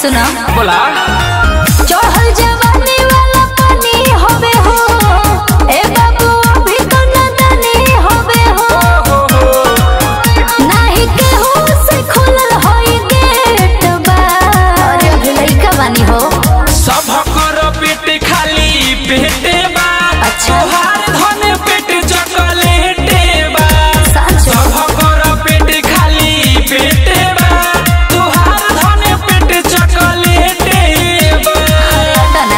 सुना बोला चढ़ल जवानी वाला पानी होबे हो ए बाबू अभी तो नदानी होबे हो नाही केहू से खुलल होई गेट बा अरे अभी लइका बानी हो सब कर पेट खाली पेटे बा अच्छा तोहार धन पेट चॉकलेटे बा सच सब कर पेट खाली पेटे बा तोहार धन पेट चॉकलेटे बा ना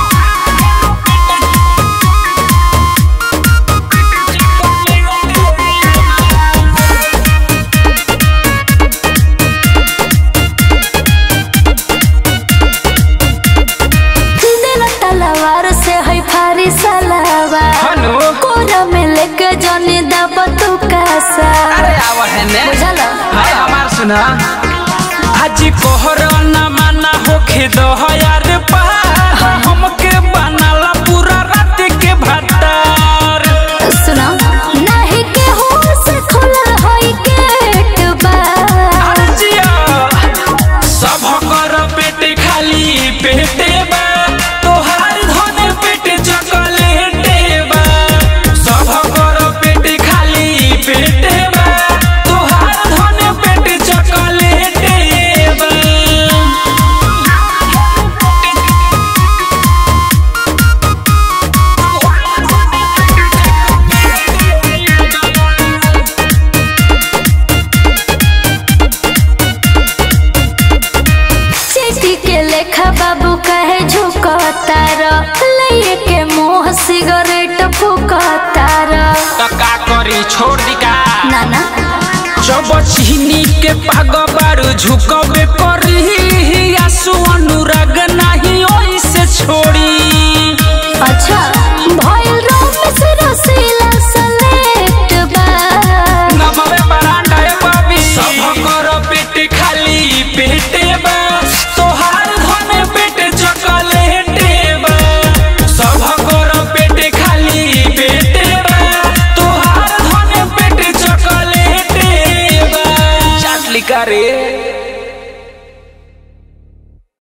दिल तलवार से है फारी सलावा हनु कोरा में लेके जने दब तू कासा अरे आवा है ने बुझल हाय हमार सुना आज कोहर न माना होखे दो यार पा हमके बनाला पूरा रात के भट्टार सुना नहीं केहू से खुलल होई गेट बा जिया सब कर पेट खाली पेटे बा तोहार धन पेट चॉकलेटे बा सब कर पेट खाली पेटे बा तोहार धन पेट चॉकलेटे बा चीटी के लेखा बाबू कहे झुकतार लइए के मुंह सिगरेट फूकतार तो का करी छोड़ दी का नाना जब चीनी के पाग बारू झुकबे करी आंसू अनुराग नहीं ओइसे छोड़ी अच्छा भइल रोम से रसीला सलेक्ट बा नमवे बरांडा ए बाबी सब कर पेट खाली पेटे बा तोहार धन पेट चॉकलेटे बा सब कर पेट खाली पेटे बा तोहार धन पेट चॉकलेटे बा चाटली करे